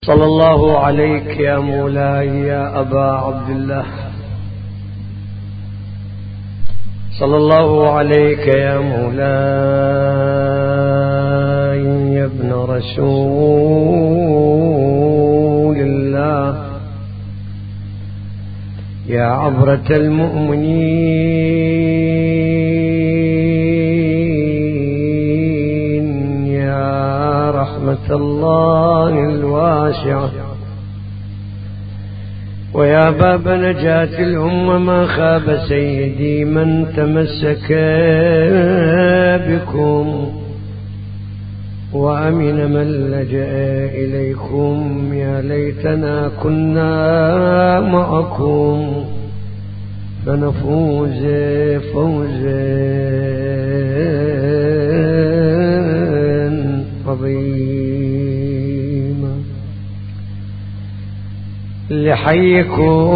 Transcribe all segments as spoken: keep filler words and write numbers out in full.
صلى الله عليك يا مولاي يا أبا عبد الله، صلى الله عليك يا مولاي يا ابن رسول الله، يا عبرة المؤمنين، يا رحمة الله الواسعة، ويا باب نجاة الأمة. ما خاب سيدي من تمسك بكم، وأمن من لجأ إليكم. يا ليتنا كنا معكم فنفوز فوزا عظيما. لحيكم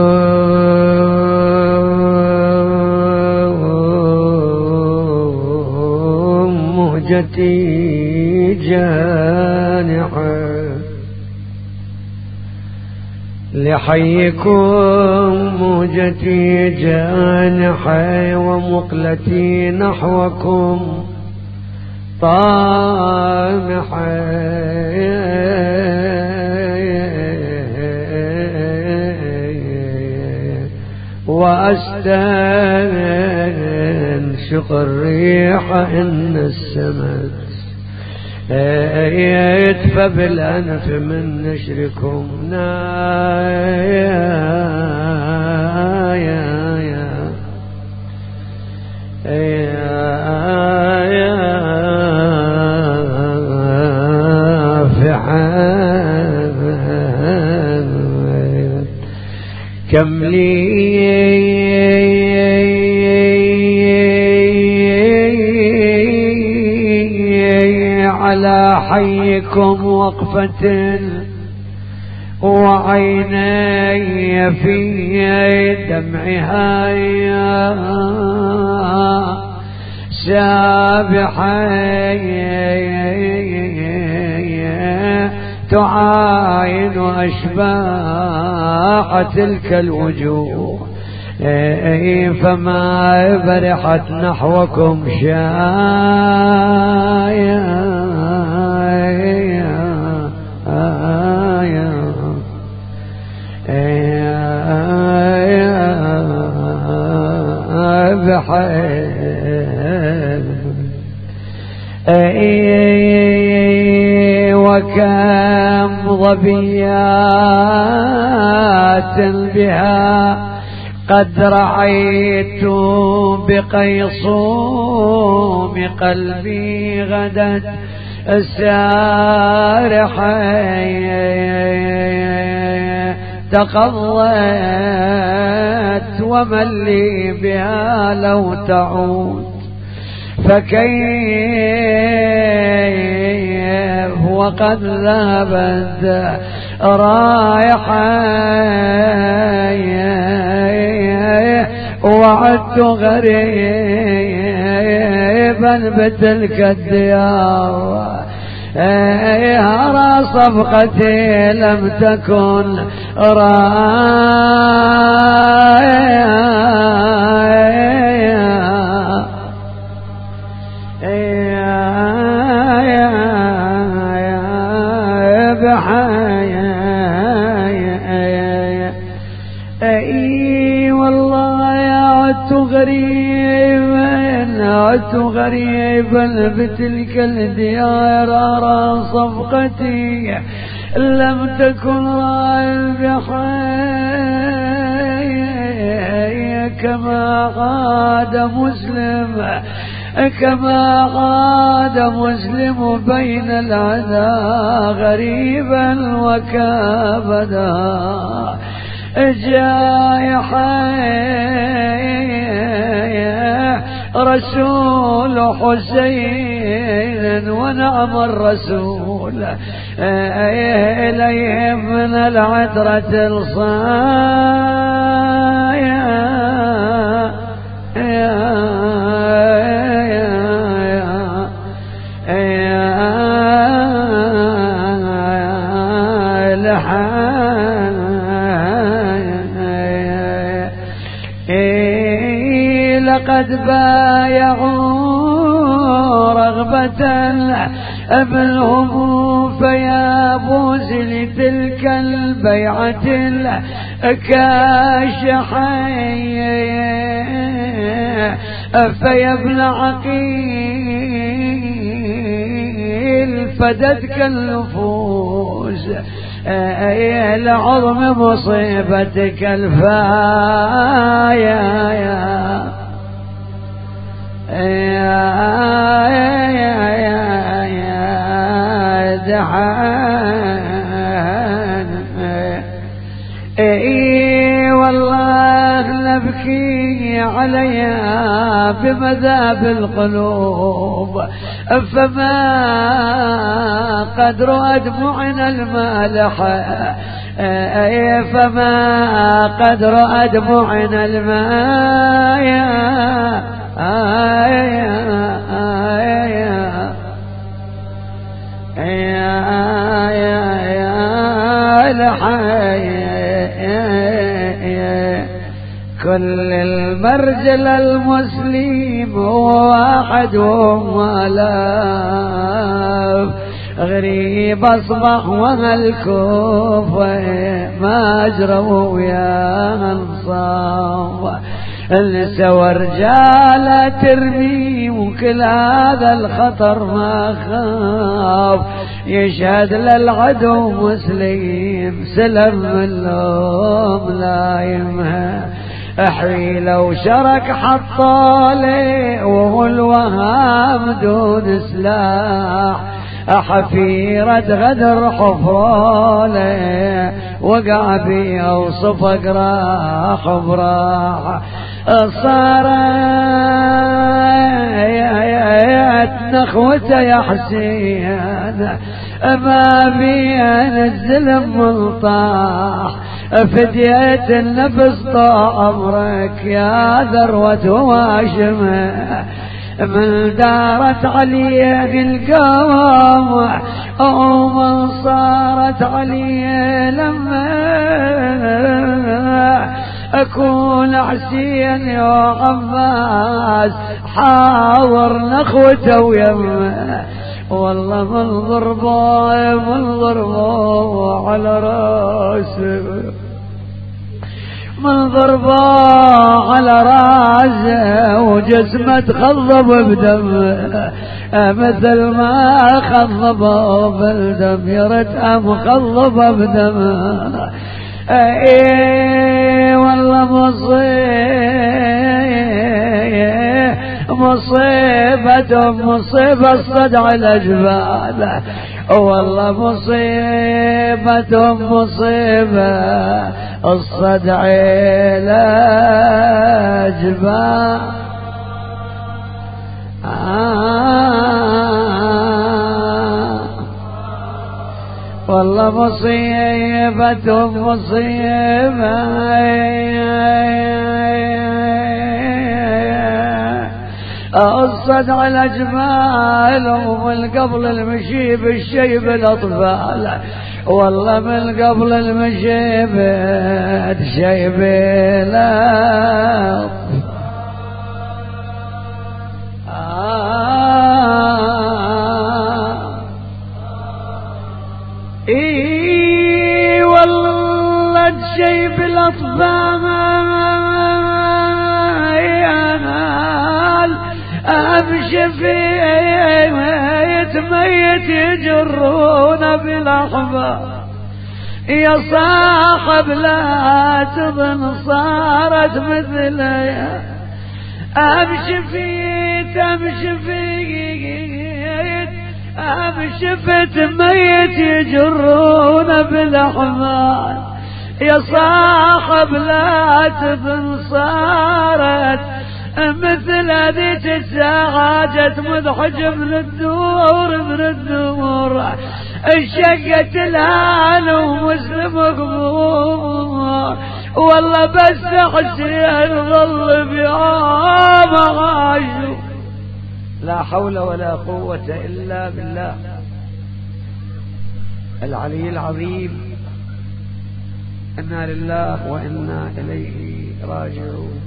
مهجتي جانحة، لحيكم مهجتي جانحة، ومقلتي نحوكم طامحة. وأستنشق الريح إن السمت يدفى بالأنف من نشركم. يا يا يا يا فحان كم لي على حيكم وقفة، وعيني في دمعها سابحة تعاين أشباح تلك الوجوه، فما برحت نحوكم شايا وكم ظبيات بها قد رعيت بقيصوم قلبي غدت السارحة، تقضت ومن لي بها لو تعود. فكيف وقد ذهبت رايحة، وعدت غريبا بتلك الديار. أرى صفقتي لم تكن اي والله يا عدت غريبا، عدت غريبا بتلك الديار. أرى صفقتي لم تكن رابحة، كما غاد مسلم كما غاد مسلم بين العدا غريبا وكابدا جايحا. رسول حسين ونعم الرسول إليه من العترة الصايا. لقد بايعوا رغبة ابنهم فيابوز لتلك البيعة الكاشحية فيا ابن عقيل فدتك النفوس لعظم مصيبتك الفايا يا يا يا دحان اي والله نبكي عليها بمذاب القلوب فما قدر أدمعنا المالحة فما قدر أدمعنا المايا كل المرجل المسلم واحد وملاف غريب أصبح وهالكوف ما أجروا يا أنصاف النسوى رجالة ترمي وكل هذا الخطر ما خاف يشهد للعدو مسلم سلم اللوم لا يمها حيلة وشرك حطالي وهو الوهام دون سلاح حفيرة غدر حفرالي وقع بي اوصف اقراح براح صارت نخوته يا حسين ما بين الزلم ملطاح فديت النفس طال عمرك يا ذروة واشمه من دارت عليه القوم او من صارت عليه لما اكون حسين يا عباس حاور نخوته ويمه والله من ضربه من ضربه على راسه من ضربه على راسه وجسمه تخضب بدمه مثل ما خضبه بالدم يا ريتها مخضبه بدمه ايه والله مصيبه مصيبة مصيبة الصدع الأجبال والله مصيبة مصيبة الصدع الأجبال آه والله مصيبة مصيبة الصدع الأجمال ومن قبل المشيب الشيب الأطفال والله من قبل المشيب الشيب الأطفال آه إي والله الشيب الأطفال امشي في ميت ميت يجرون بالاحباب يا صاحب لا تظن صارت مثلي امشي فيك امشي فيك امشي فيت ميت يجرون بالاحباب يا صاحب لا تظن صارت مثل هذيك الساعة جت مضحجة من الدور من الدور الشقة الهان ومسلم مقبور والله بس حسين غلب يا معاشو لا حول ولا قوة إلا بالله العلي العظيم إنا لله وإنا إليه راجعون.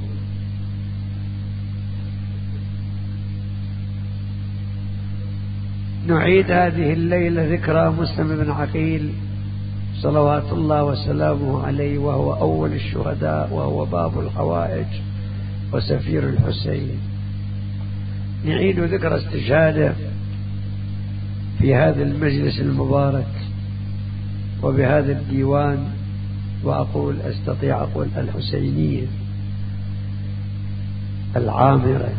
نعيد هذه الليلة ذكرى مسلم بن عقيل صلوات الله وسلامه عليه، وهو أول الشهداء، وهو باب الحوائج وسفير الحسين. نعيد ذكرى استشهاده في هذا المجلس المبارك وبهذا الديوان، وأقول أستطيع أقول الحسينية العامرة،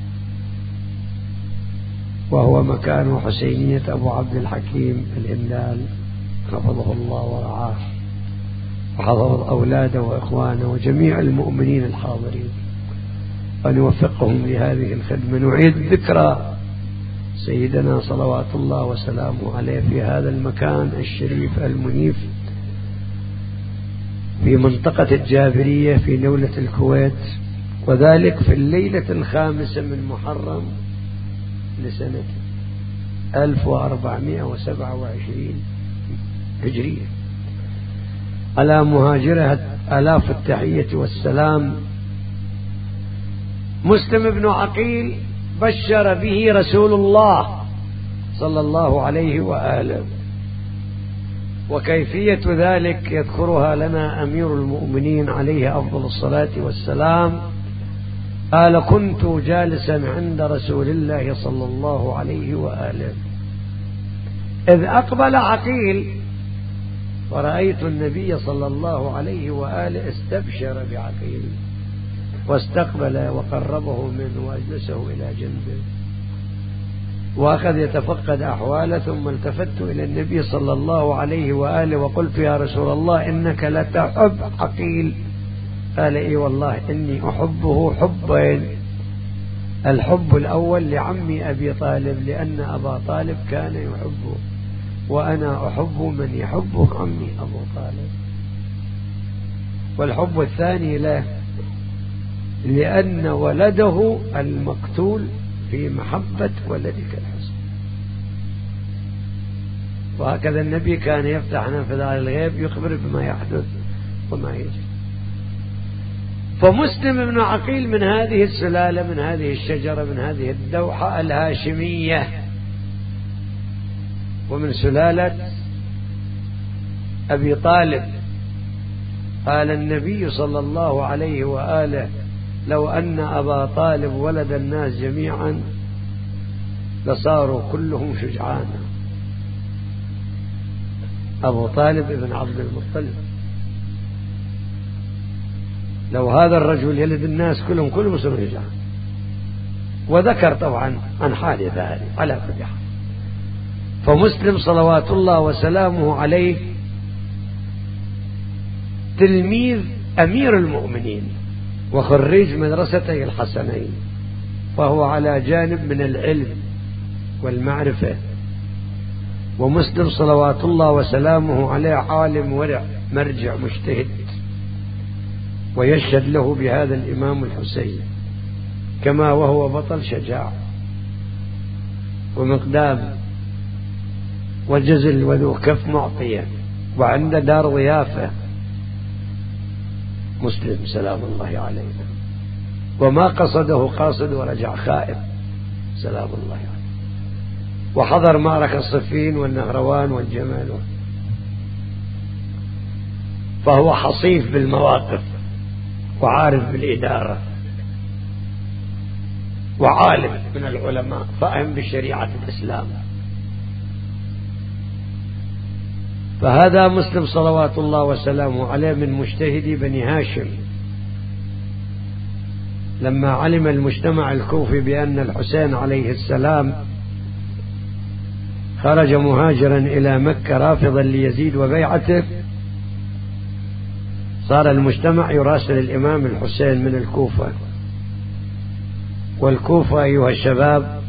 وهو مكان حسينية أبو عبد الحكيم الهلال حفظه الله ورعاه، وحفظ أولاده وإخوانه وجميع المؤمنين الحاضرين، وأن يوفقهم لهذه الخدمة. نعيد ذكرى سيدنا صلوات الله وسلامه عليه في هذا المكان الشريف المنيف في منطقة الجابرية في دولة الكويت، وذلك في الليلة الخامسة من محرم لسنة ألف وأربعمائة وسبعة وعشرين هجرية، على مهاجرها آلاف التحية والسلام. مسلم بن عقيل بشر به رسول الله صلى الله عليه وآله، وكيفية ذلك يذكرها لنا أمير المؤمنين عليه أفضل الصلاة والسلام. قال: كنت جالسا عند رسول الله صلى الله عليه وآله إذ أقبل عقيل، ورأيت النبي صلى الله عليه وآله استبشر بعقيل واستقبل وقربه منه وأجلسه إلى جنبه، وأخذ يتفقد أحواله، ثم التفت إلى النبي صلى الله عليه وآله وقلت: يا رسول الله إنك لتحب عقيل؟ قال: إي والله إني أحبه حبين. الحب الأول لعمي أبي طالب، لأن أبا طالب كان يحبه، وأنا أحب من يحبه عمي أبو طالب. والحب الثاني له لأن ولده المقتول في محبة ولدك الحسن. وهكذا النبي كان يفتح نافذة على الغيب يخبر بما يحدث وما يجري. فمسلم بن عقيل من هذه السلالة، من هذه الشجرة، من هذه الدوحة الهاشمية، ومن سلالة أبي طالب. قال النبي صلى الله عليه وآله: لو أن أبا طالب ولد الناس جميعا لصاروا كلهم شجعانا. أبو طالب ابن عبد المطلب، لو هذا الرجل يلد الناس كلهم كلهم يصيروا شجعان. وذكر طبعا عن حال ذلك على كل حال. فمسلم صلوات الله وسلامه عليه تلميذ أمير المؤمنين وخريج مدرستي الحسنين، فهو على جانب من العلم والمعرفة. ومسلم صلوات الله وسلامه عليه عالم ورع مرجع مجتهد، ويشهد له بهذا الإمام الحسين، كما وهو بطل شجاع ومقدام وجزل وذو كف معطية، وعنده دار ضيافة. مسلم سلام الله عليه، وما قصده قاصد ورجع خائف سلام الله عليه، وحضر معركة الصفين والنهروان والجمال، فهو حصيف بالمواقف وعارف بالإدارة وعالم من العلماء، فاهم بشريعة الإسلام. فهذا مسلم صلوات الله وسلامه عليه من مجتهدي بني هاشم. لما علم المجتمع الكوفي بأن الحسين عليه السلام خرج مهاجرا إلى مكة رافضا ليزيد وبيعته، صار المجتمع يراسل الإمام الحسين من الكوفة. والكوفة أيها الشباب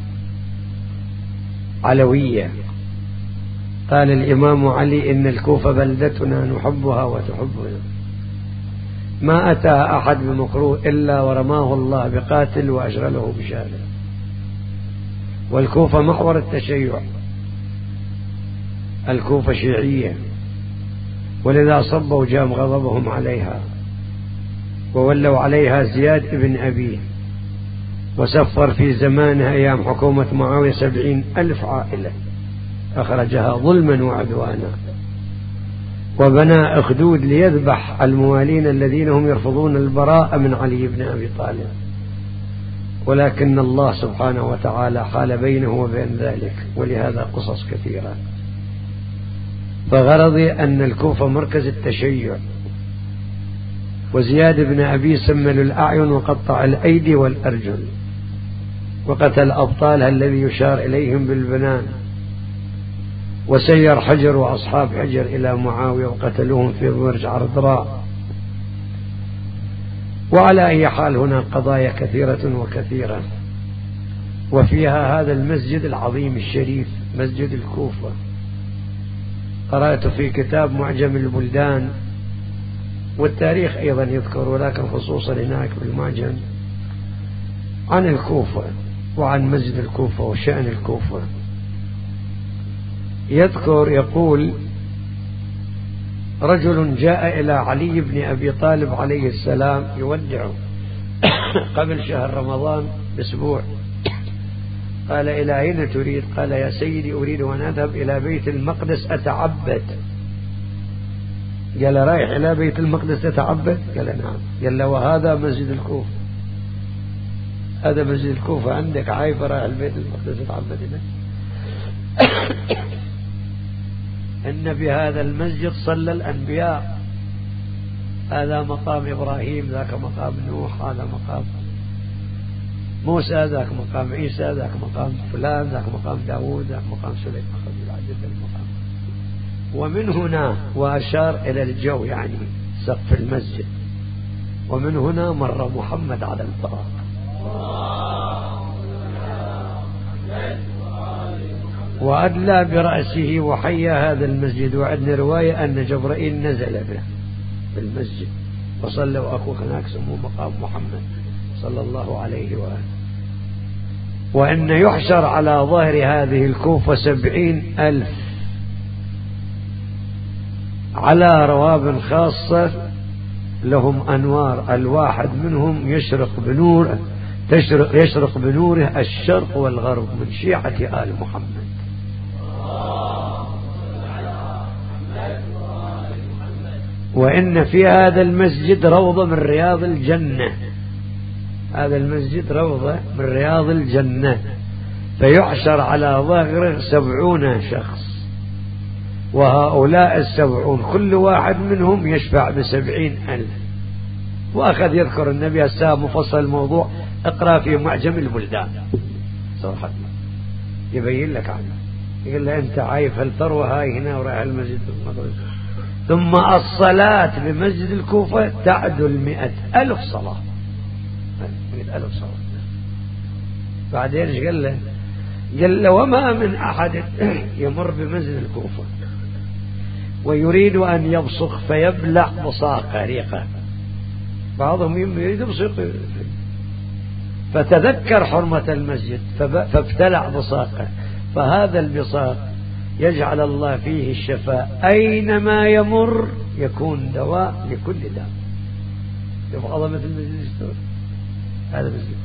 علوية. قال الإمام علي: إن الكوفة بلدتنا نحبها وتحبنا، ما أتى أحد بمكروه إلا ورماه الله بقاتل وأشغله بشاله. والكوفة محور التشيع، الكوفة شيعية، ولذا صبوا جام غضبهم عليها وولوا عليها زياد ابن أبيه، وسفر في زمانها أيام حكومة معاوية سبعين ألف عائلة أخرجها ظلما وعدوانا، وبنى أخدود ليذبح الموالين الذين هم يرفضون البراءة من علي بن أبي طالب، ولكن الله سبحانه وتعالى حال بينه وبين ذلك، ولهذا قصص كثيرة. فغرضي أن الكوفة مركز التشيع، وزياد بن أبي سمل الأعين وقطع الأيدي والأرجل، وقتل أبطالها الذي يشار إليهم بالبنان، وسير حجر وأصحاب حجر إلى معاوية وقتلوهم في برج عرضراء. وعلى أي حال هنا قضايا كثيرة وكثيرة، وفيها هذا المسجد العظيم الشريف مسجد الكوفة. قرأت في كتاب معجم البلدان، والتاريخ أيضا يذكر، ولكن خصوصا هناك بالمعجم، عن الكوفة وعن مسجد الكوفة وشأن الكوفة. يذكر يقول: رجل جاء إلى علي بن أبي طالب عليه السلام يودعه قبل شهر رمضان بأسبوع، قال: إلى أين تريد؟ قال: يا سيدي أريد أن أذهب إلى بيت المقدس أتعبد. قال: رايح إلى بيت المقدس أتعبد؟ قال: نعم. قال: وهذا مسجد الكوفة، هذا مسجد الكوفة عندك، عايف رايح البيت المقدس أتعبد هنا؟ إن بهذا المسجد صلى الأنبياء، هذا مقام إبراهيم، ذاك مقام نوح، هذا مقام موسى، ذاك مقام عيسى، ذاك مقام فلان، ذاك مقام داود، ذاك مقام سليمان، خذ العدد المقام. ومن هنا، وأشار إلى الجو يعني سقف المسجد، ومن هنا مر محمد على البراق. وأدلى برأسه وحيا هذا المسجد. وعندنا رواية أن جبرائيل نزل به بالمسجد وصلى، وأخوه هناك سموه مقام محمد صلى الله عليه وآله. وأن يحشر على ظهر هذه الكوفة سبعين ألف على رواب خاصة لهم أنوار، الواحد منهم يشرق بنوره تشرق يشرق بنوره الشرق والغرب من شيعة آل محمد. وإن في هذا المسجد روضة من رياض الجنة، هذا المسجد روضة من رياض الجنة، فيحشر على ظهره سبعون شخص، وهؤلاء السبعون كل واحد منهم يشفع بسبعين ألف. وأخذ يذكر النبي السلام مفصل الموضوع، اقرأ في معجم البلدان صراحة يبين لك عنه. يقول له: أنت عايف هل تروى هاي هنا ورايح المسجد المقدس؟ ثم الصلاة بمسجد الكوفة تعدل مئة ألف صلاة، مئة ألف صلاة. بعدين ايش قال له؟ قال له: وما من أحد يمر بمسجد الكوفة ويريد أن يبصق فيبلع بصاقة ريقة، بعضهم يريد يبصق فتذكر حرمة المسجد فابتلع بصاقه، فهذا البصاق يجعل الله فيه الشفاء، أينما يمر يكون دواء لكل داء. شوف عظمة المسجد، هذا مسجد.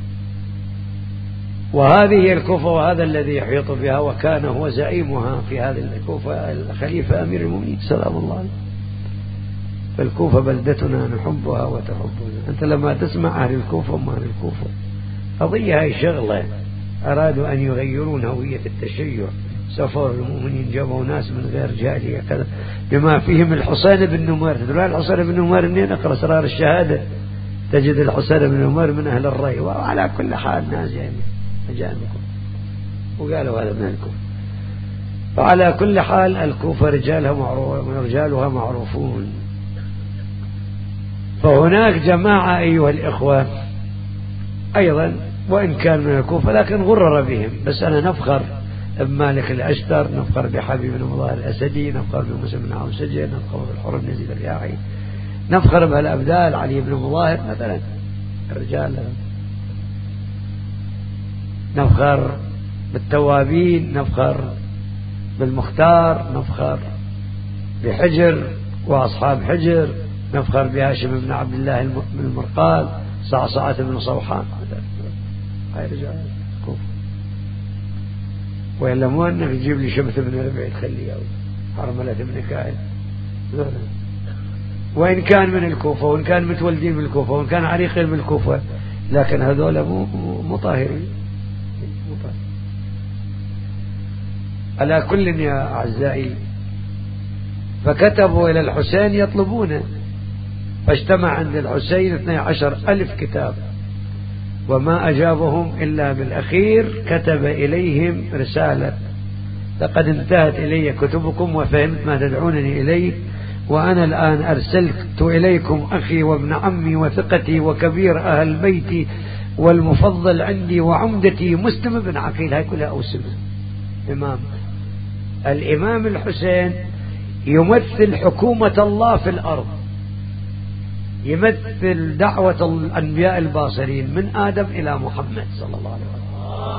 وهذه هي الكوفة، وهذا الذي يحيط بها، وكان هو زعيمها في هذه الكوفة الخليفة أمير المؤمنين سلام الله عليه. فالكوفة بلدتنا نحبها وتحبنا. أنت لما تسمع أهل الكوفة وما أهل الكوفة، قضية هاي شغلة أرادوا أن يغيرون هوية التشيع، سفر المؤمنين جابوا ناس من غير جالية كذا، بما فيهم الحسين بن نمير. تدرون الحسين بن نمير منين؟ اقرأ أسرار الشهادة تجد الحسين بن نمير من أهل الري. وعلى كل حال ناس جايين وقالوا هذا من الكوفة. فعلى كل حال الكوفة رجالها معروف رجالها معروفون. فهناك جماعة أيها الإخوة أيضا وإن كان من الكوفة لكن غرر بهم، بس أنا نفخر بمالك الأشتر، نفخر بحبيب بن مظاهر الأسدي، نفخر بموسى بن عوسجة، نفخر بالحر بن يزيد الرياحي، نفخر بالأبدال علي بن مظاهر مثلا الرجال، نفخر بالتوابين، نفخر بالمختار، نفخر بحجر، وأصحاب حجر، نفخر بهاشم بن عبد الله بن المرقال، صعصعة بن صوحان، هاي رجال الكوفة. وإلا مو أنك تجيب لي شمس بن ربيع تخليه أو حرملة بن كائن، وإن كان من الكوفة وإن كان متولدين من الكوفة وإن كان عريقين من الكوفة، لكن هذول مو مطاهرين. على كل يا أعزائي، فكتبوا إلى الحسين يطلبونه، فاجتمع عند الحسين اثني عشر ألف كتاب، وما أجابهم إلا بالأخير كتب إليهم رسالة: لقد انتهت إلي كتبكم وفهمت ما تدعونني إليه، وأنا الآن أرسلت إليكم أخي وابن عمي وثقتي وكبير أهل بيتي والمفضل عندي وعمدتي مسلم بن عقيل. هاي كلها أوسمه إمام. الإمام الحسين يمثل حكومة الله في الأرض، يمثل دعوة الأنبياء الباصرين من آدم إلى محمد صلى الله عليه وسلم.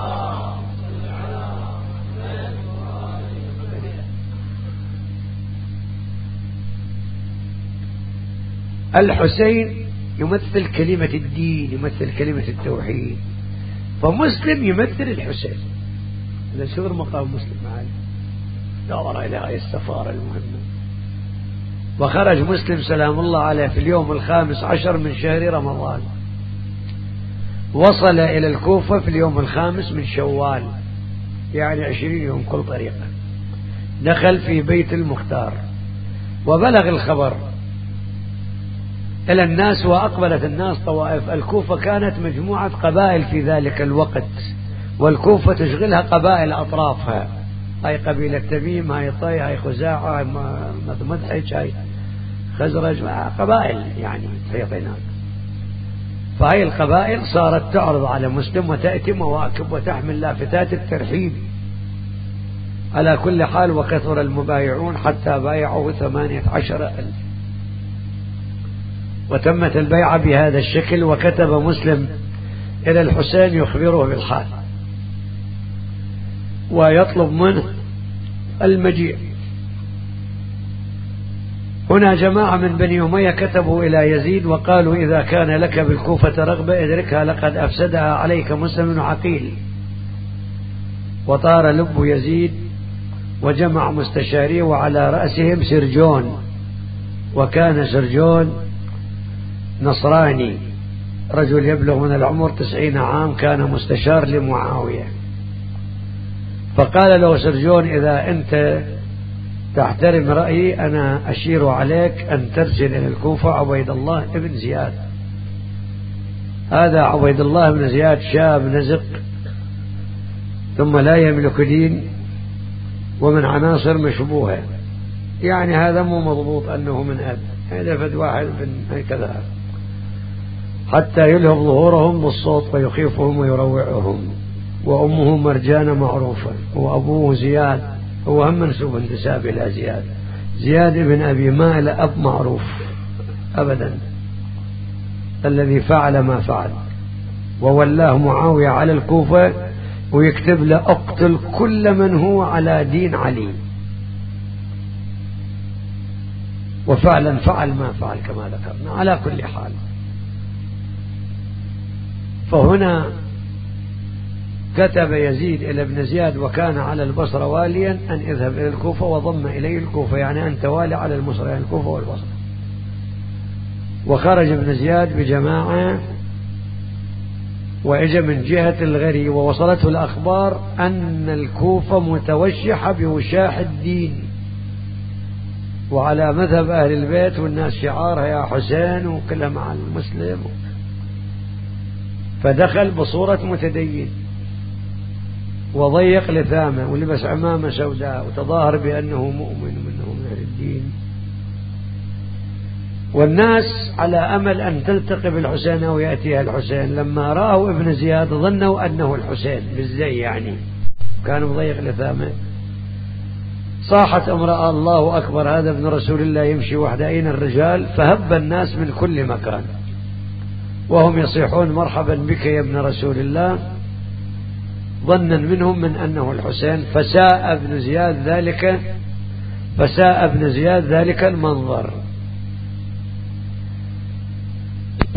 الحسين يمثل كلمة الدين، يمثل كلمة التوحيد، فمسلم يمثل الحسين. إذا شغل مقام مسلم معي دور إلى هذه السفارة المهمة. وخرج مسلم سلام الله عليه في اليوم الخامس عشر من شهر رمضان، وصل إلى الكوفة في اليوم الخامس من شوال، يعني عشرين يوم كل طريقة. دخل في بيت المختار وبلغ الخبر إلى الناس، وأقبلت الناس طوائف. الكوفة كانت مجموعة قبائل في ذلك الوقت، والكوفة تشغلها قبائل أطرافها، هاي قبيلة تميم، هاي طي، هاي خزاعة، هاي مدحج، هاي خزرج، قبائل يعني تحيط هناك. فهاي القبائل صارت تعرض على مسلم وتأتي مواكب وتحمل لافتات الترحيب. على كل حال، وكثر المبايعون حتى بايعوا ثمانية عشر ألف، وتمت البيعة بهذا الشكل. وكتب مسلم إلى الحسين يخبره بالحال ويطلب منه المجيء. هنا جماعة من بني أمية كتبوا إلى يزيد وقالوا: إذا كان لك بالكوفة رغبة ادركها، لقد أفسدها عليك مسلم بن عقيل. وطار لب يزيد وجمع مستشاريه، وعلى رأسهم سرجون، وكان سرجون نصراني، رجل يبلغ من العمر تسعين عام، كان مستشار لمعاوية. فقال له سرجون: إذا أنت تحترم رأيي أنا أشير عليك أن ترسل إلى الكوفة عبيد الله ابن زياد. هذا عبيد الله بن زياد شاب نزق، ثم لا يملك دين، ومن عناصر مشبوهة، يعني هذا مو مضبوط أنه من أب، هذا فد واحد من هكذا، حتى يلهب ظهورهم بالصوت ويخيفهم ويروعهم. وأمه مرجانة معروفة، وأبوه زياد، هو هم منسوب انتساب إلى زياد، زياد بن أبي مائل، أب معروف أبدا الذي فعل ما فعل. وولاه معاوية على الكوفة ويكتب له: اقتل كل من هو على دين علي. وفعلا فعل ما فعل كما ذكرنا. على كل حال، فهنا كتب يزيد إلى ابن زياد وكان على البصرة واليا أن اذهب إلى الكوفة وضم إليه الكوفة، يعني أنت والي على البصرة، يعني الكوفة والبصرة. وخرج ابن زياد بجماعة وإجا من جهة الغري، ووصلته الأخبار أن الكوفة متوشحة بوشاح الدين وعلى مذهب أهل البيت، والناس شعارها يا حسين وكلها مع المسلم. فدخل بصورة متدين وضيق لثامه ولبس عمامة سوداء وتظاهر بأنه مؤمن وأنه من أهل الدين، والناس على أمل أن تلتقي بالحسين أو يأتيها الحسين. لما رأوا ابن زياد ظنوا أنه الحسين بالزي، يعني كان مضيق لثامه. صاحت امرأة: الله أكبر، هذا ابن رسول الله يمشي وحده، أين الرجال؟ فهب الناس من كل مكان وهم يصيحون: مرحبا بك يا ابن رسول الله، ظنا منهم من أنه الحسين. فساء ابن زياد ذلك فساء ابن زياد ذلك المنظر،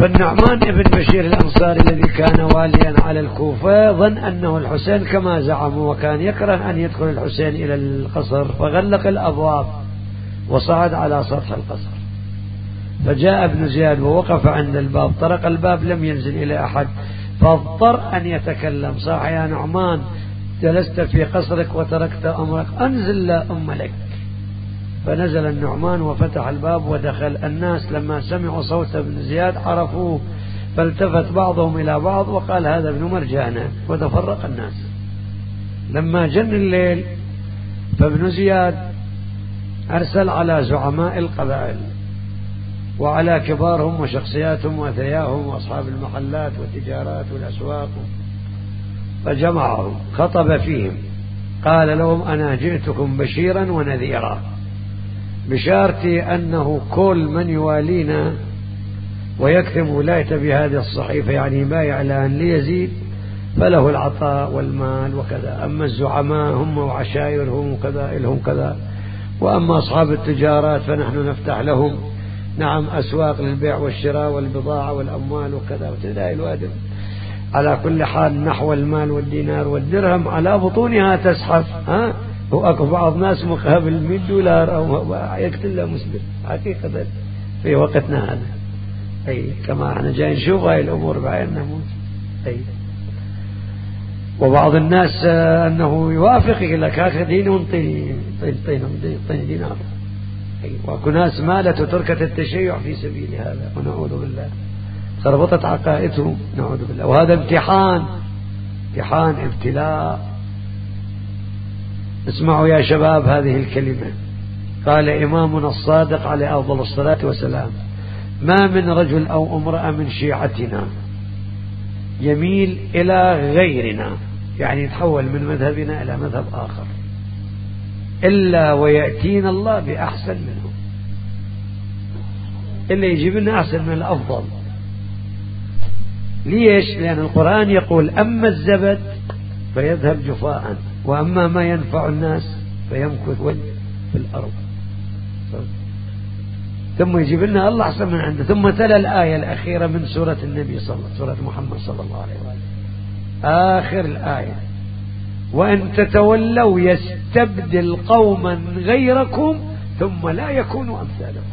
فالنعمان ابن بشير الأنصاري الذي كان واليا على الكوفة ظن أنه الحسين كما زعموا، وكان يكره أن يدخل الحسين إلى القصر، فغلق الأبواب وصعد على سطح القصر. فجاء ابن زياد ووقف عند الباب، طرق الباب لم ينزل إلى أحد، فاضطر أن يتكلم. صاح يا نعمان جلست في قصرك وتركت أمرك، أنزل لا أم لك. فنزل النعمان وفتح الباب ودخل. الناس لما سمعوا صوت ابن زياد عرفوه، فالتفت بعضهم إلى بعض وقال هذا ابن مرجانة، وتفرق الناس. لما جن الليل فابن زياد أرسل على زعماء القبائل وعلى كبارهم وشخصياتهم وثياهم وأصحاب المحلات والتجارات والأسواق، فجمعهم خطب فيهم، قال لهم أنا جئتكم بشيرا ونذيرا، بشارتي أنه كل من يوالينا ويكتب ولاية بهذه الصحيفة يعني بايع الآن ليزيد فله العطاء والمال وكذا، أما الزعماء هم وعشائرهم وقبائلهم كذا، وأما أصحاب التجارات فنحن نفتح لهم نعم أسواق للبيع والشراء والبضاعة والأموال وكذا وتلاقي الوادم. على كل حال نحو المال والدينار والدرهم على بطونها تزحف. ها هو أكو بعض ناس مقابل مئة دولار أو يقتل له مسلم حقيقة في وقتنا هذا. أي كما احنا جاي نشوف هاي الأمور بعيننا موت. أي وبعض الناس أنه يوافق لك هكذا دين ونطين طين طين طين دينار. أي وأكو ناس مالت وتركت التشيع في سبيل هذا ونعوذ بالله، خربطت عقائدهم نعوذ بالله. وهذا امتحان امتحان ابتلاء. اسمعوا يا شباب هذه الكلمة، قال إمامنا الصادق عليه أفضل الصلاة والسلام: ما من رجل أو امرأة من شيعتنا يميل إلى غيرنا، يعني يتحول من مذهبنا إلى مذهب آخر، إلا ويأتينا الله بأحسن منه، إلا يجيب لنا أحسن من الأفضل. ليش؟ لأن القرآن يقول أما الزبد فيذهب جفاء، وأما ما ينفع الناس فيمكث في الأرض. ثم يجيب لنا الله أحسن من عنده. ثم تلا الآية الأخيرة من سورة النبي صلى الله عليه وسلم، سورة محمد صلى الله عليه وسلم، آخر الآية: وإن تتولوا يستبدل قوما غيركم ثم لا يكونوا أمثالكم.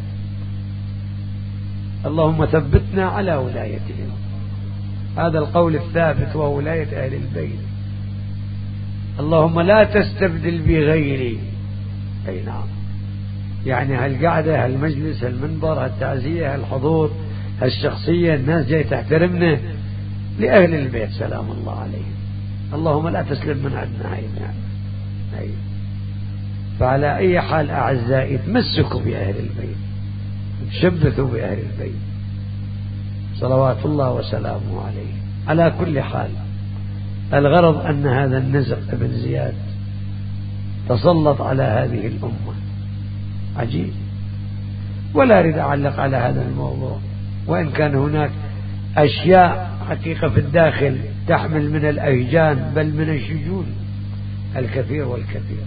اللهم ثبتنا على ولايتهم. هذا القول الثابت وهو ولاية أهل البيت. اللهم لا تستبدل بغيري. أي نعم، يعني هالقعدة هالمجلس هالمنبر هالتعزية هالحضور هالشخصية، الناس جاي تحترمنا لأهل البيت سلام الله عليهم. اللهم لا تسلم من عندنا هاي يعني. أي فعلى أي حال أعزائي تمسكوا بأهل البيت، تشبثوا بأهل البيت صلوات الله وسلامه عليه. على كل حال الغرض أن هذا النزق ابن زياد تسلط على هذه الأمة عجيب. ولا أريد أعلق على هذا الموضوع، وإن كان هناك أشياء حقيقة في الداخل تحمل من الأهجان بل من الشجون الكثير والكثير.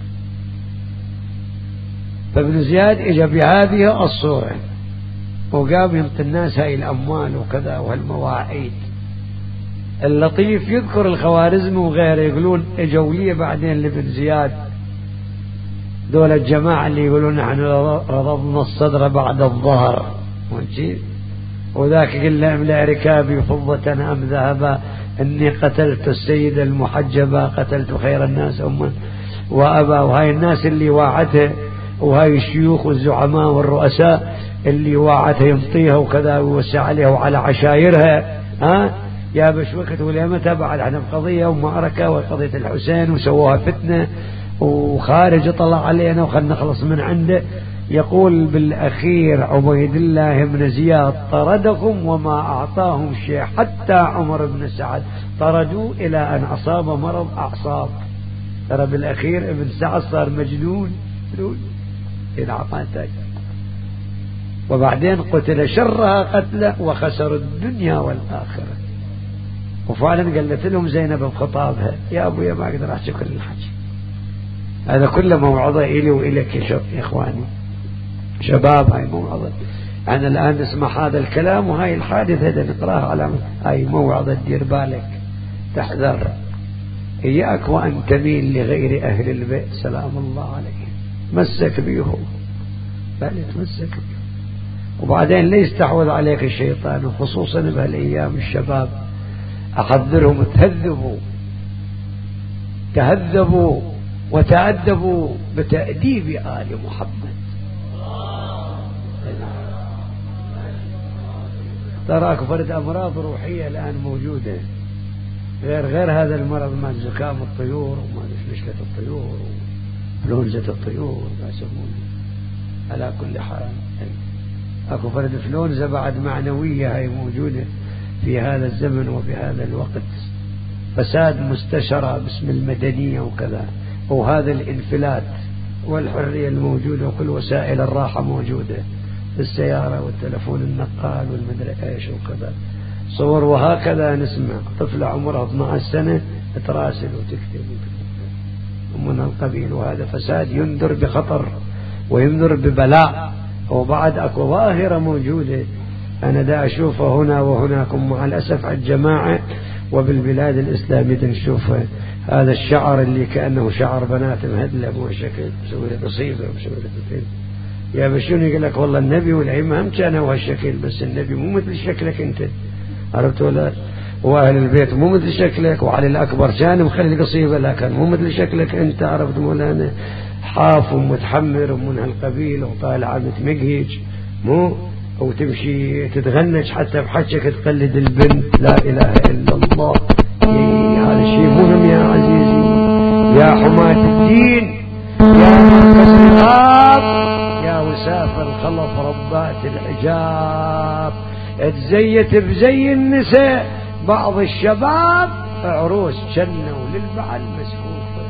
فابن زياد إجا بهذه الصورة وقام يمت الناس هاي الأموال وكذا وهالمواعيد. اللطيف يذكر الخوارزمي وغيره يقولون اجوا لي بعدين لابن زياد دول الجماعة اللي يقولون نحن رضضنا الصدر بعد الظهر وذاك قل املأ ركابي فضة أم ذهبا إني قتلت السيد المحجبة قتلت خير الناس أما وأبا. وهاي الناس اللي واعتها وهاي الشيوخ والزعماء والرؤساء اللي واعتها يمطيها وكذا ويوسع عليها وعلى عشائرها. ها يا بشوكت وليمتها بعد عن قضية ومعركة وقضية الحسين وسووها فتنة وخارج طلع علينا وخلنا نخلص من عنده. يقول بالأخير عبيد الله بن زياد طردهم وما أعطاهم شيء، حتى عمر بن سعد طردوا إلى أن أصاب مرض أعصاب. ترى بالأخير ابن سعد صار مجنون إن أعطاته، وبعدين قتل شرها قتله وخسر الدنيا والآخرة. وفعلا قالت لهم زينب بخطابها يا أبويا ما أقدر أحكي كل الحكي هذا كله موعظة إلي وإليك يا إخواني شباب. هاي موعظة أنا الآن نسمع هذا الكلام وهاي الحادثة هذا نقراها على هاي موعظة دير بالك، تحذر إياك وأن تميل لغير أهل البيت سلام الله عليهم، مسك بيهم بل تمسك بيهم. وبعدين لا يستحوذ عليك الشيطان، وخصوصا بهالأيام الشباب أحذرهم تهذبوا تهذبوا وتأدبوا بتأديب آل محمد. تراك فرد أمراض روحية الآن موجودة غير غير هذا المرض مال زكام الطيور ومال فلشلة الطيور وفلونزة الطيور ما يسمونه. على كل حال أكو فرد فلونزة بعد معنوية هاي موجودة في هذا الزمن وفي هذا الوقت، فساد مستشرى باسم المدنية وكذا، وهذا الانفلات والحرية الموجودة وكل وسائل الراحة موجودة، السيارة والتلفون النقال والمدري ايش وكذا صور. وهكذا نسمع طفلة عمرها اثنتي عشرة سنة تراسل وتكتب ومن القبيل، وهذا فساد ينذر بخطر وينذر ببلاء. وبعد اكو ظاهرة موجودة انا دا اشوفها هنا وهناكم مع الاسف على الجماعة وبالبلاد الاسلامية نشوفها، هذا الشعر اللي كأنه شعر بنات مهدلة مو شكل مسوي له قصيدة ومسوي له كتير يا بشون يقول لك والله النبي والأئمة هم كانوا هالشكل، بس النبي مو مثل شكلك انت، عرفت ولا؟ واهل البيت مو مثل شكلك، وعلي الأكبر كان مخلي قصيبة لكن مو مثل شكلك انت، عرفت مولانا؟ حاف ومتحمر ومن هالقبيل وطالع متمقهج مو، وتمشي تتغنج حتى بحجك تقلد البنت. لا إله إلا الله. هذا الشيء مهم يا عزيزي يا حماة الدين يا مركز الغاب يا وساف الخلف ربات الحجاب. تزيت بزي النساء بعض الشباب عروس جنوا للبعل مسفوفة،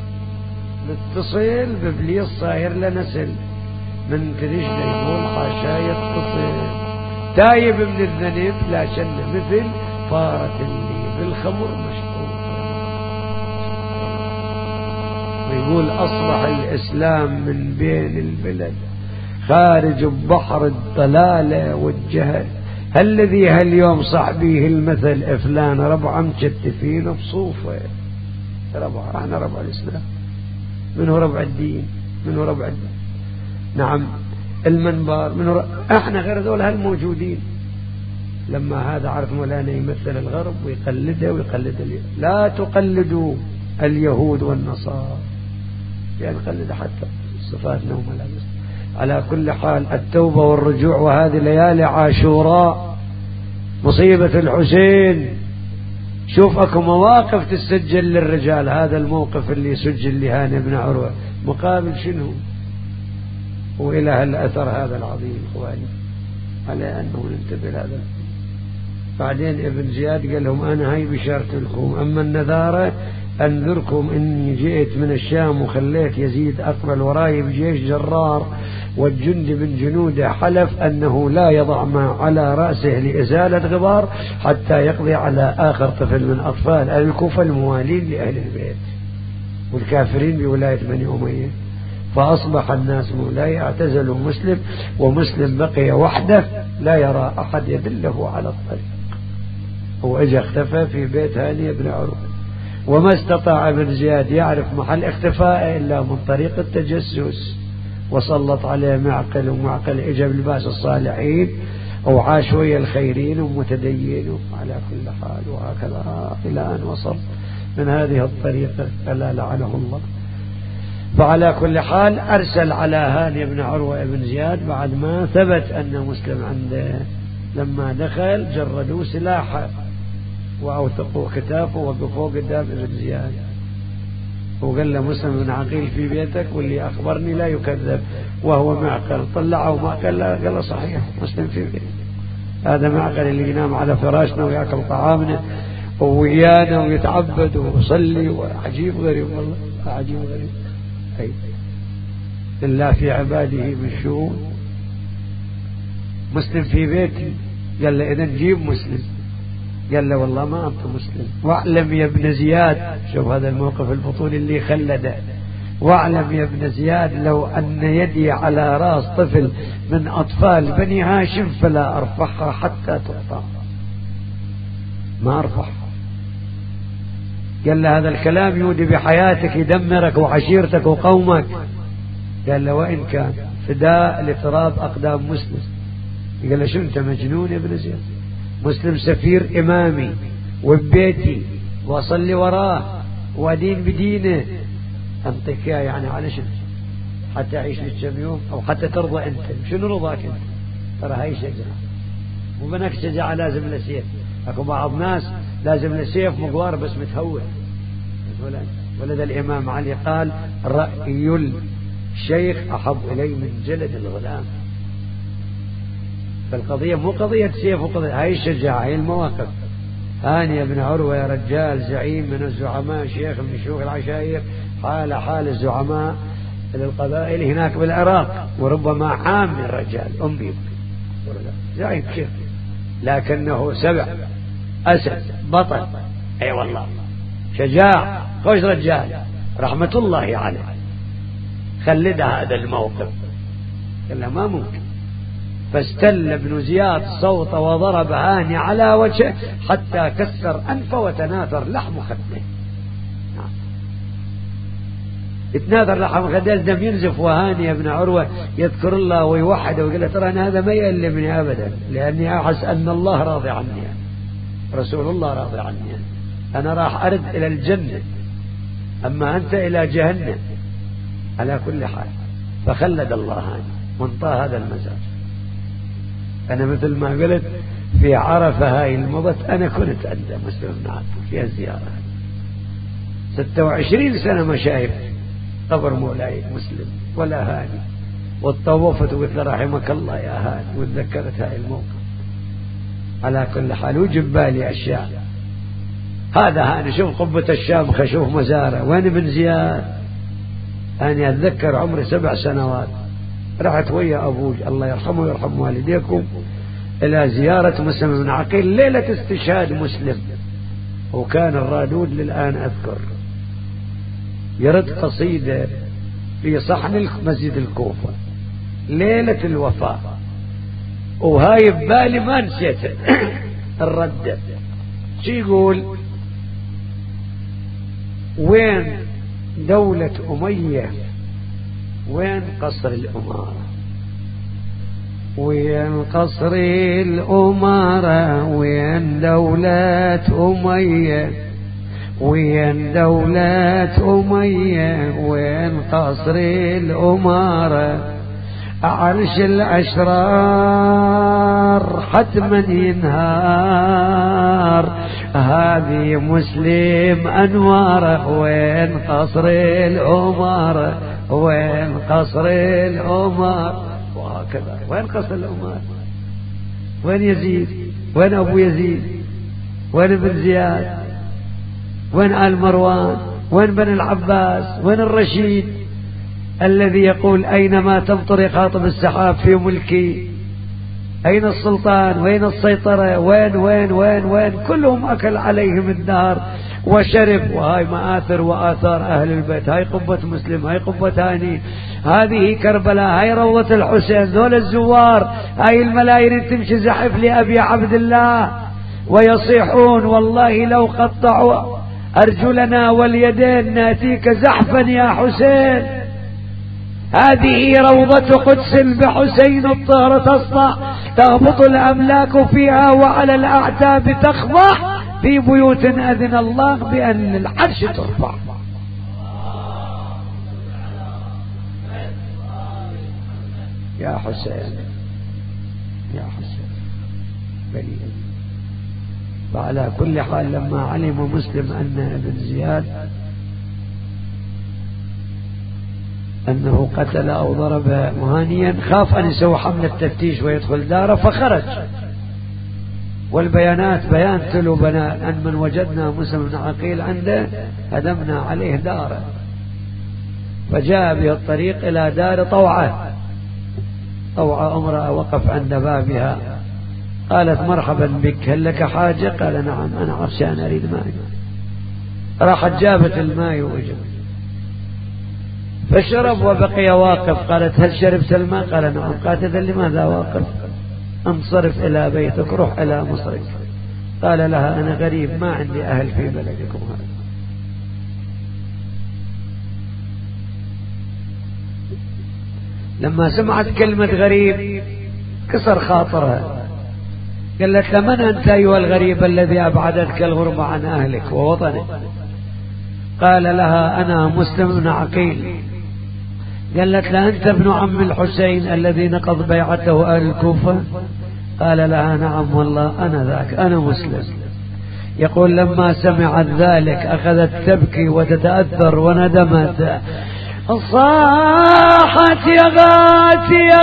نتصل ببليس صاير لنسل من كريش يقول حاشا يتصل تايب من الذنب لا شن مثل فارة اللي بالخمر مشطوفة. ويقول أصبح الإسلام من بين البلد خارج بحر الضلالة والجهل، الذي هاليوم صاحبيه المثل فلان ربع مشتفين بصوفه. ربع احنا ربع الإسلام، منه ربع الدين، منه ربع الدين. نعم المنبر منه ر... احنا غير دول هالموجودين. لما هذا عرف مولانا يمثل الغرب ويقلده ويقلد اليهود. لا تقلدوا اليهود والنصارى يعني قلد حتى صفاتنا وملابس. على كل حال التوبة والرجوع، وهذه ليالي عاشوراء مصيبة الحسين. شوف اكو مواقف تسجل للرجال، هذا الموقف اللي سجل لهاني بن عروة مقابل شنو؟ وإلى هالأثر هذا العظيم إخواني على أنه ننتبه لهذا. بعدين ابن زياد قال لهم أنا هاي بشارت لكم، أما النذارة أنذركم إني جئت من الشام وخليت يزيد أقبل وراي بجيش جرار، والجند من جنوده حلف أنه لا يضع ما على رأسه لإزالة غبار حتى يقضي على آخر طفل من أطفال الكوفة الموالين لأهل البيت والكافرين بولاية بني أمية. فأصبح الناس مولاي اعتزلوا مسلم، ومسلم بقي وحده لا يرى أحد يدله على الطريق. هو اجى اختفى في بيت هاني بن عروة، وما استطاع ابن زياد يعرف محل اختفائه إلا من طريق التجسس، وسلط عليه معقل، ومعقل اجى بلباس الصالحين وعاش ويا الخيرين ومتدين على كل حال. وهكذا إلى أن وصل من هذه الطريقة فلا لعنه الله. فعلى كل حال أرسل على هاني بن عروة ابن زياد بعد ما ثبت أن مسلم عنده. لما دخل جردوا سلاحه وأوثقوا كتافه وقفوا قدام ابن زياد، وقال له مسلم بن عقيل في بيتك واللي أخبرني لا يكذب وهو معقل. طلعه معقل قال له صحيح مسلم في بيتك، هذا معقل اللي ينام على فراشنا ويأكل طعامنا وويانا ويتعبد ويصلي. وعجيب غريب والله، عجيب غريب. أي إلا في عباده من شؤون. مسلم في بيتي، قال له إذا نجيب مسلم. قال له والله ما أنت مسلم. واعلم يا ابن زياد، شوف هذا الموقف البطولي اللي خلده، واعلم يا ابن زياد لو أن يدي على رأس طفل من أطفال بني هاشم فلا أرفعها حتى تقطع، ما أرفعها. قال له هذا الكلام يودي بحياتك، يدمرك وعشيرتك وقومك. قال له وإن كان فداء لتراب أقدام مسلم. قال له شو أنت مجنون يا ابن زياد؟ مسلم سفير إمامي وببيتي وأصلي وراه وأدين بدينه، أنطيك يعني على شنو؟ حتى أعيش لك كم يوم أو حتى ترضى أنت؟ شنو رضاك أنت؟ ترى هاي شجرة، مو بنك شجاعة لازم لسيف. أكو بعض ناس لازم لسيف مقوار بس متهور. ولد الإمام علي قال رأي الشيخ أحب إلي من جلد الغلام. فالقضية مو قضية سيف وقضية، هاي الشجاعة، هاي المواقف. هاني بن عروة يا رجال زعيم من الزعماء، شيخ من شيوخ العشائر، حال حال الزعماء للقبائل هناك بالعراق، وربما عام من الرجال أمي زعيم شيخ، لكنه سبع أسد بطل. أي أيوة والله شجاع خوش رجال رحمة الله عليه. خلد هذا الموقف، قال له ما ممكن. فاستل ابن زياد صوت وضرب هاني على وجهه حتى كسر أنفه وتناثر لحم خده. يتناثر لحم خده، الدم ينزف. وهاني ابن عروة يذكر الله ويوحده ويقول له ترى أنا هذا ما يألمني أبدا، لأني أحس أن الله راضي عني، رسول الله راضي عني، أنا راح أرد إلى الجنة، أما أنت إلى جهنم. على كل حال فخلد الله هاني وانطى هذا المزاج. أنا مثل ما قلت في عرفة هاي المضت أنا كنت عند مسلم بن عقيل في الزيارة، ستة وعشرين سنة ما شايف قبر مولاي مسلم ولا هاني، والطوفت وقلت له رحمك الله يا هاني، وتذكرت هاي الموقف. على كل حال وجب بالي أشياء. هذا هاني شوف قبة الشامخة، شوف مزاره وين ابن زياد. أنا أتذكر عمري سبع سنوات رحت ويا أبوي الله يرحمه ويرحم والديكم إلى زيارة مسلم بن عقيل ليلة استشهاد مسلم، وكان الرادود للآن أذكر يرد قصيدة في صحن مسجد الكوفة ليلة الوفاة، وهاي ببالي ما نسيته. الردة شو يقول؟ وين دولة أمية، وين قصر الأمارة، وين قصر الأمارة، وين دولة أمية، وين دولة أمية، وين قصر الأمارة. عرش الأشرار حتما ينهار، هذه مسلم أنواره، وين قصر الأمارة، وين قصر الأمارة. وهكذا وين قصر الأمارة، وين يزيد، وين أبو يزيد، وين ابن زياد، وين آل مروان، وين بن العباس، وين الرشيد الذي يقول أينما تمطر يخاطب السحاب في ملكي، أين السلطان، وين السيطرة، وين وين وين وين. كلهم أكل عليهم الدار وشرب. وهاي مآثر وآثار أهل البيت. هاي قبة مسلم، هاي قبة هاني، هذه كربلاء، هاي روضة الحسين، ذول الزوار، هاي الملايين تمشي زحف لأبي عبد الله ويصيحون والله لو قطعوا أرجلنا واليدين ناتيك زحفا يا حسين. هذه روضة قدس بحسين الطهر تصنع، تهبط الأملاك فيها وعلى الأعتاب تخضع، في بيوت أذن الله بأن العرش ترفع. يا حسين يا حسين بليل. فعلى كل حال لما علم مسلم أن ابن زياد أنه قتل أو ضرب مهانيا خاف أن يسوي حملة تفتيش ويدخل داره فخرج، والبيانات بيان تلو بنات أن من وجدنا مسلم بن عقيل عنده هدمنا عليه داره. فجاء به الطريق إلى دار طوعة. طوعة امرأة وقف عند بابها، قالت مرحبا بك، هل لك حاجة؟ قال نعم أنا عطشان أريد ماء. راحت جابت الماء وجبت. فشرب وبقي واقف. قالت هل شربت الماء؟ قال نعم. قالت إذن لماذا واقف؟ انصرف إلى بيتك، روح إلى مصرك. قال لها أنا غريب، ما عندي أهل في بلدكم هذا. لما سمعت كلمة غريب كسر خاطرها. قالت له من أنت أيها الغريب الذي أبعدتك الغربة عن أهلك ووطنك؟ قال لها أنا مسلم بن عقيل. قالت له أنت ابن عم الحسين الذي نقض بيعته أهل الكوفة؟ قال لها نعم والله أنا ذاك، أنا مسلم. يقول لما سمعت ذلك أخذت تبكي وتتأثر وندمت. صاحت يا غايتي يا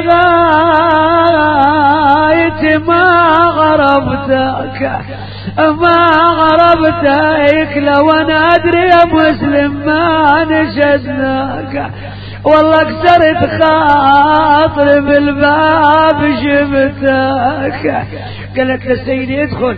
غايتي ما غربتك ما غربتك، لو أنا أدري يا مسلم ما نشدناك. والله كسرت خاطري بالباب شفتك. قالت لسيدي ادخل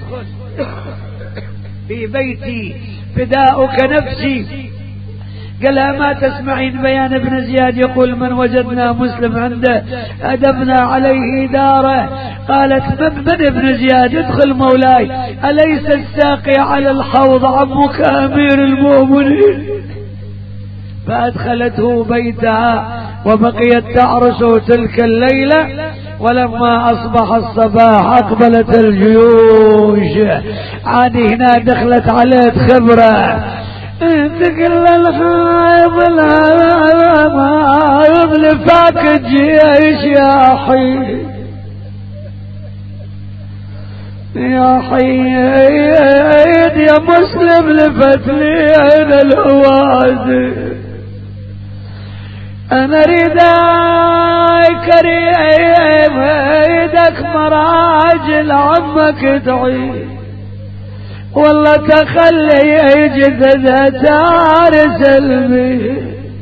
في بيتي فداؤك نفسي. قال ما تسمعين بيان ابن زياد يقول من وجدنا مسلم عنده أدبنا عليه داره؟ قالت من, من ابن زياد؟ ادخل مولاي، أليس الساقي على الحوض عمك أمير المؤمنين؟ فأدخلته بيتها وبقيت تعرس تلك الليلة. ولما أصبح الصباح أقبلت الجيوش. عاد هنا دخلت عليه خبرة. تقل الخايب الهايب لفاك الجيش يا حي يا حيد يا مسلم لفت لي أنا الهوازي. أنا رداي كريم ايدك مراجل عمك تعيد. والله تخلي جدد تارس المي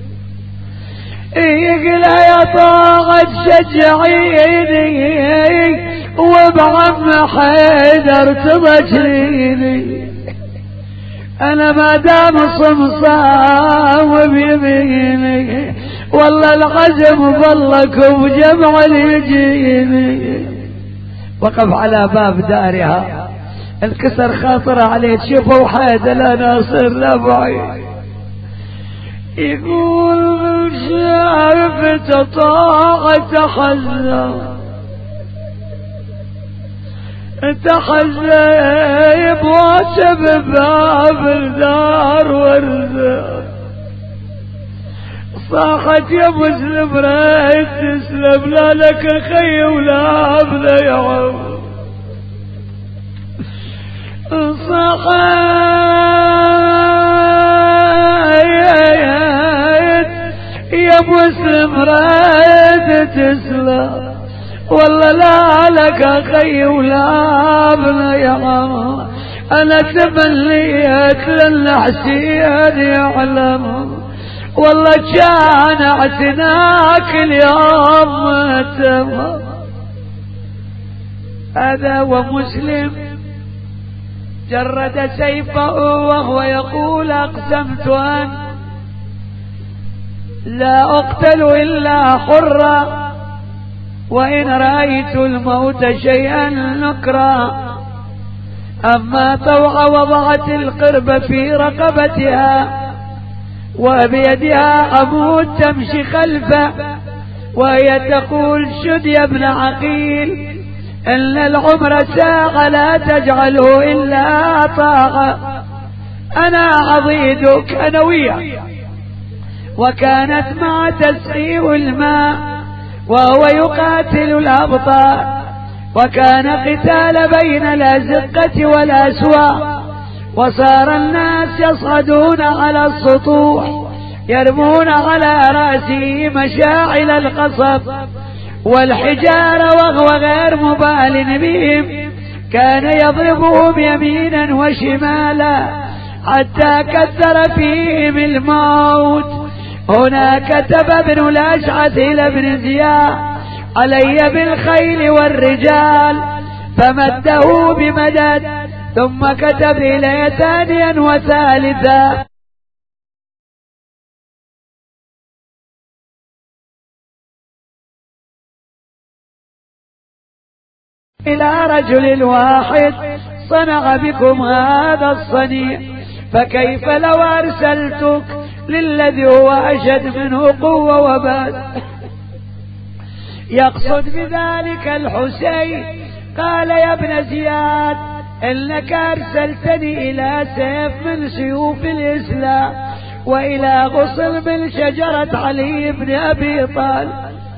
يقلع يا طاقة شجعيني وبعم حيدر تضجريني. أنا ما دام صمصام بيميني والله العزم ظلك وجمع يجيني. وقف على باب دارها الكسر خاطر عليه شوفوا حيد لا ناصر لا بعيد. يقول شافت طاعة تحزن تحزن بواسب باب الدار ورزق. صاحت يا مسلم رايد تسلم لا لك خي ولا ابدا يا عم. صحيت يا مسلم رايد تسلم والله لا لك خي ولا ابن يا عم. انا تمليت للحسين يعلم والله كان اعتناك اليوم تمام. هذا ومسلم جرد سيفه وهو يقول أقسمت أن لا أقتل إلا حرا وإن رأيت الموت شيئا نكرا. أما طوع وضعت القرب في رقبتها وبيدها عمود تمشي خلفه وهي تقول شد يا ابن عقيل إن العمر ساعة لا تجعله إلا طاعة. أنا عضيدك أنا وياك. وكانت مع تسقيه الماء وهو يقاتل الأبطال. وكان قتال بين الأزقة والأسواق. وصار الناس يصعدون على السطوح يرمون على رأسه مشاعل القصب والحجارة وهو غير مبال بهم. كان يضربهم يمينا وشمالا حتى كثر فيهم الموت. هنا كتب ابن الأشعث إلى ابن زياد علي بالخيل والرجال فمده بمدد ثم كتب إلي ثانيا وثالثا إلى رجل واحد صنع بكم هذا الصنيع، فكيف لو أرسلتك للذي هو أشد منه قوة وبال؟ يقصد بذلك الحسين. قال يا ابن زياد إنك أرسلتني إلى سيف من سيوف الإسلام وإلى غصن من شجرة علي بن أبي طالب،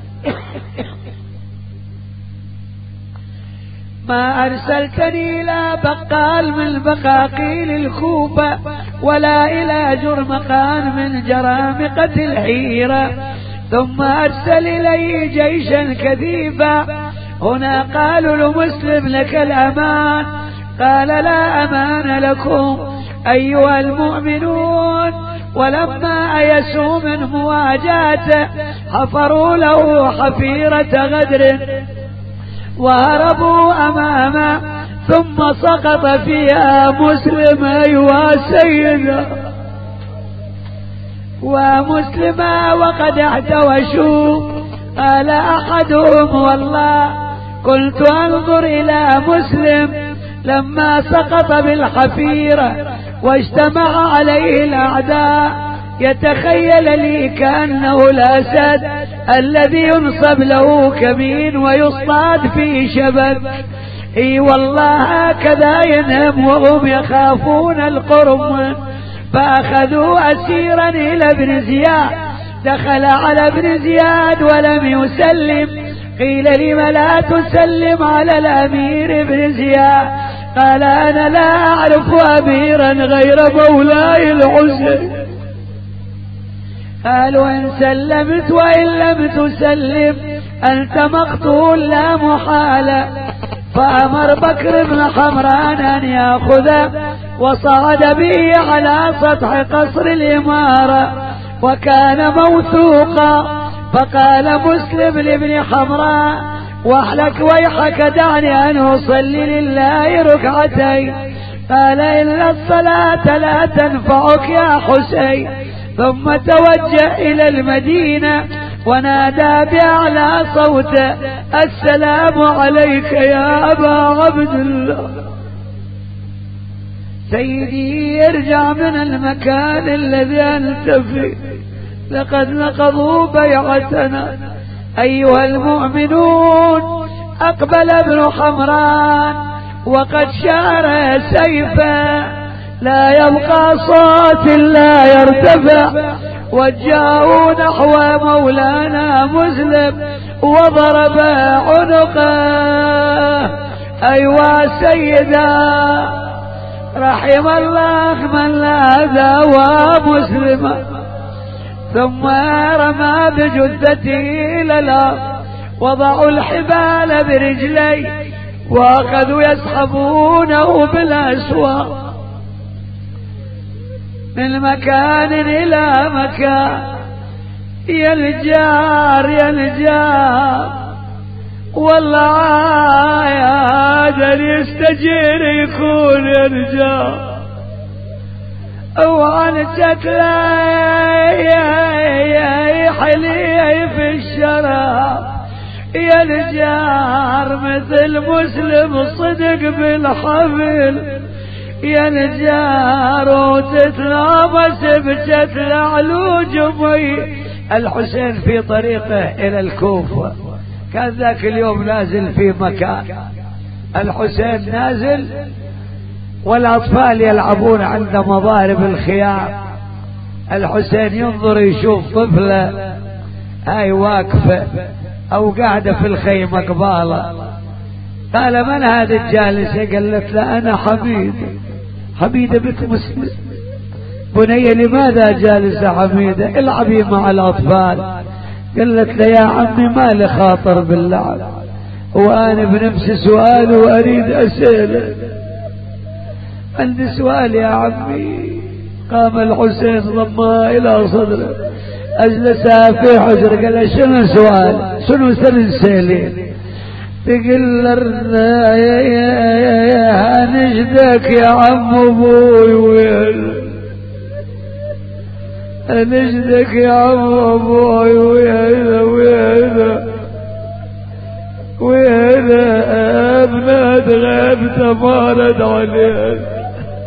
ما أرسلتني إلى بقال من بقاقيل الكوفة ولا إلى جرمقان من جرامقة الحيرة، ثم أرسل إلي جيشا كثيفا. هنا قالوا لمسلم لك الأمان، قال لا أمان لكم أيها المؤمنون. ولما أيسوا من مواجهته حفروا له حفيرة غدر وهربوا أمامه، ثم سقط فيها مسلم أيها سيدا ومسلما وقد احتوشوا. قال أحدهم والله كنت أنظر إلى مسلم لما سقط بالحفيرة واجتمع عليه الأعداء يتخيل لي كأنه الأسد الذي ينصب له كمين ويصطاد في شبك. اي والله هكذا ينهم وهم يخافون القرم. فأخذوا أسيرا إلى ابن زياد، دخل على ابن زياد ولم يسلم. قيل لم لا تسلم على الأمير ابن زياد؟ قال أنا لا أعرف أميرا غير مولاي الحسين. قالوا إن سلمت وإن لم تسلم أنت مقتول لا محالة. فأمر بكر بن حمران أن يأخذه وصعد به على سطح قصر الإمارة وكان موثوقا. فقال مسلم لابن حمران وحلك ويحك دعني أن أصلي لله ركعتين. قال إن الصلاة لا تنفعك يا حسين. ثم توجه إلى المدينة ونادى بأعلى صوته السلام عليك يا أبا عبد الله. سيدي ارجع من المكان الذي أنت فيه، لقد نقضوا بيعتنا. أيها المؤمنون أقبل ابن حمران وقد شار سيفا لا يبقى صوت لا يرتفع، وجاءوا نحو مولانا مسلم وضرب عنقه. أيها سيدا رحم الله من لاذا ومسلما. ثم رمى بجثته إلى الأرض، وضعوا الحبال برجلي وأخذوا يسحبونه بالأسواق من مكان إلى مكان. يا الجار يا الجار والله يا هذا يستجير يكون يا الجار. وعنتك لا يا حلي في الشراب. يا الجار مثل مسلم صدق بالحبل. يا الجار وتتلامس بجت علوج مي. الحسين في طريقه إلى الكوفة كان ذاك اليوم نازل في مكان. الحسين نازل والأطفال يلعبون عند مضارب الخيام. الحسين ينظر يشوف طفلة هاي واقفة أو قاعدة في الخيمة قبالة. قال من هذا الجالسة؟ قالت له أنا حميدة. حميدة بنت مسلم. بني لماذا جالسة حميدة؟ العبي مع الأطفال. قالت له يا عمي ما لي خاطر باللعب، وأنا بنفس سؤال وأريد أسأله. عندي سؤال يا عمي. قام الحسين ضمها إلى صدره أجلسها في حجر. قال شنو سؤال؟ شنو سلسلين؟ تقول لنا يا نجدك يا عم ابوي وين؟ نجدك يا عم ابوي وين وين وين بنات غيبته ما رد عليه.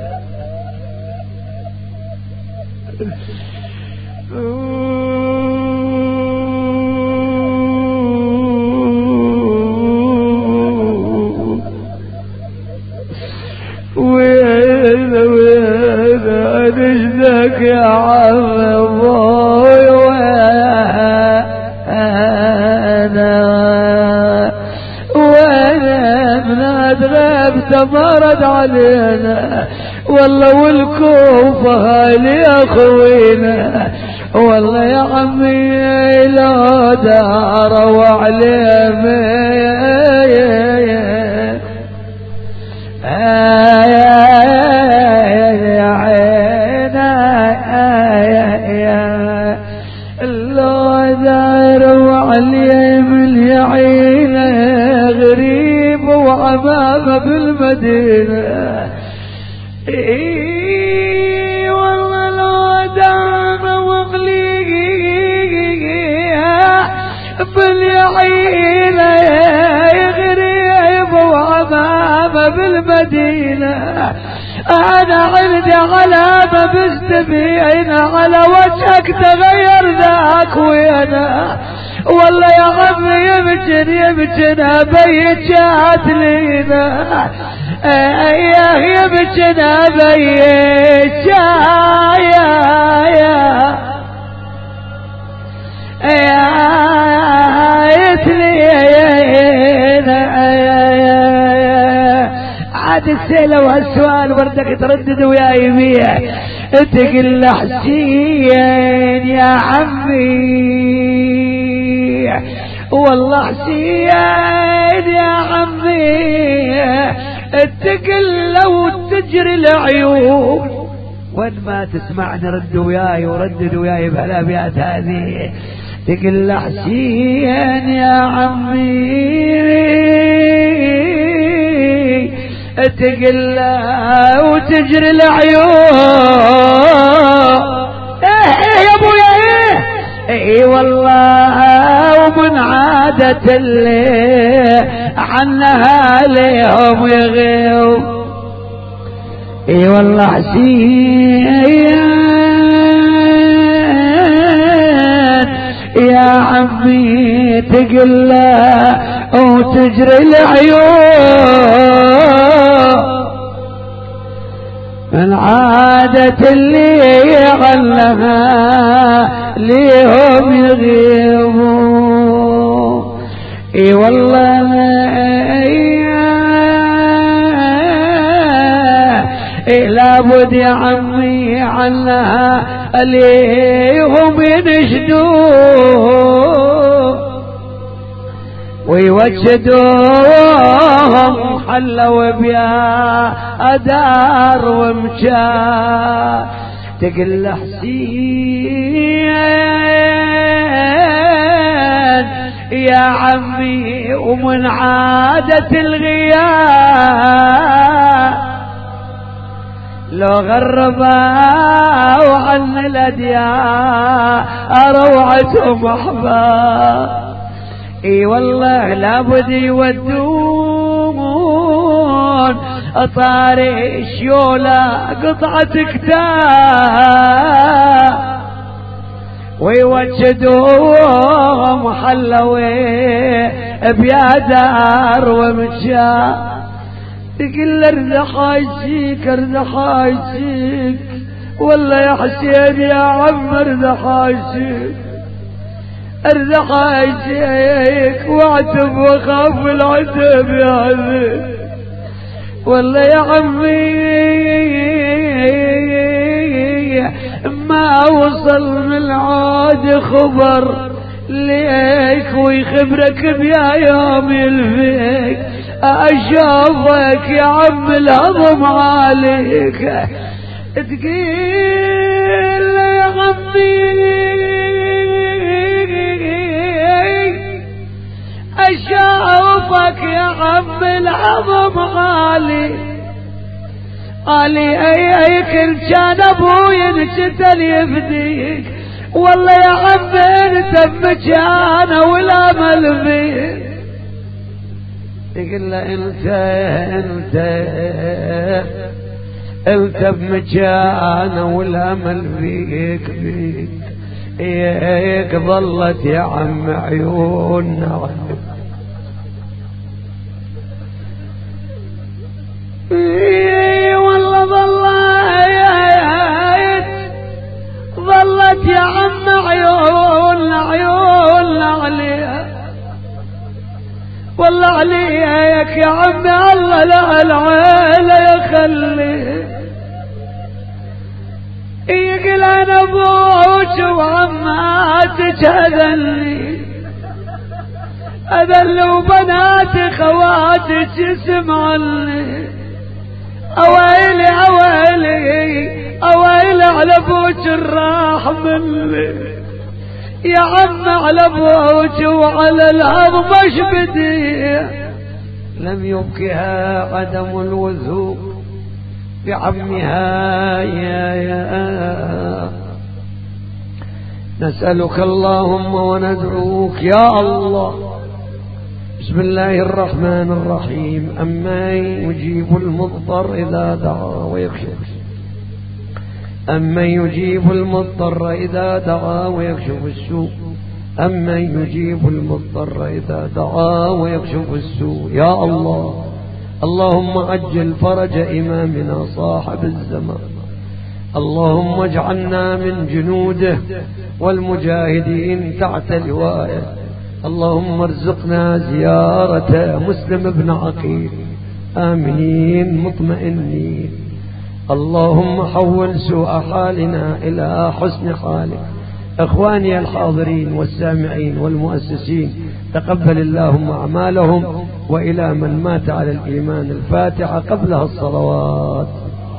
وين وين نجدك يا عم ابوي وانا وانا بنات غيبته ما رد علينا والله والكوفة هالي اخوينا والله يا عمي لو داروا عليه يا عينا لو داروا عليه من يعينه غريب وعمامه بالمدينة. اي والله لو دام وغليها باليعينة غريب وعمامه بالمدينة. انا عندي علامة مستبينة على وجهك تغير ذاك وينا والله يا عمي يمكن يمكن ابي جات لينا ايه يمكن ابي جايا يا يا يتلينا عاد السيلة والسؤال بردك تردد ويا يبيع تقل حسين يا عمي والله حسين يا عمي تقل لو تجري العيون وين ما تسمعني رد وياي وردد وياي بهالابيات هذه تقل حسين يا عمي تقل وتجري العيون ايه يا ابويا ايه ايه والله ومن عادة اللي عنها ليهم يغيب ايه والله حسين يا عمي تقل وتجري العيون من عادة اللي علها ليهم يغيبوا اي والله اي لابد يا عمي عنها ليهم ينشدوا ويوجدوهم حلوا بيا أدار ومشى تقل حسين يا عمي ومن عادة الغياب لو غربا وعن الأدياء روعتهم أحباب اي والله لابد يودون طاري شيولا قطعة كتاب ويوجدوهم حلوي بيادار ومشى تقل ارزح عايشيك ارزح عايشيك والله يا حسين يا عم ارزح عايشيك ارزق عايشيك واعتب وخاف العتب يا عزيز والله يا عمي ما وصل من العاد خبر ليك ويخبرك بيا يوم يلفيك اشوفك يا عم الهضم عليك تقيل يا عمي اشوفك يا عم العظم غالي غالي اي اي كل كان ابوي انشتل يفديك والله يا عم انت بمكانه والامل فيك يقول له انت انت انت بمكانه والامل فيك فيك هيك ظلت يا عم عيوننا والله ظلت ظلت يا عم عيوننا عيوننا عليها والله عليك يا عم الله لا العيله يخلي يقول انا ابوك وعماتك اذلني اذل وبناتي خواتك يسمعني اويلي اويلي اويلي على ابوك الراح مني يا عم على ابوك وعلى الارض مش بدي لم يبكها عدم الوثوق بعمها يا يا نسألك اللهم وندعوك يا الله. بسم الله الرحمن الرحيم. أمن يجيب المضطر إذا دعا ويكشف أمن يجيب المضطر إذا دعا ويكشف السوء أمن يجيب المضطر إذا دعا ويكشف السوء يا الله. اللهم عجل فرج إمامنا صاحب الزمان. اللهم اجعلنا من جنوده والمجاهدين تحت لوائه. اللهم ارزقنا زيارة مسلم بن عقيل آمين مطمئنين. اللهم حول سوء حالنا إلى حسن حالك. إخواني الحاضرين والسامعين والمؤسسين تقبل اللهم أعمالهم، وإلى من مات على الإيمان الفاتحة قبلها الصلوات.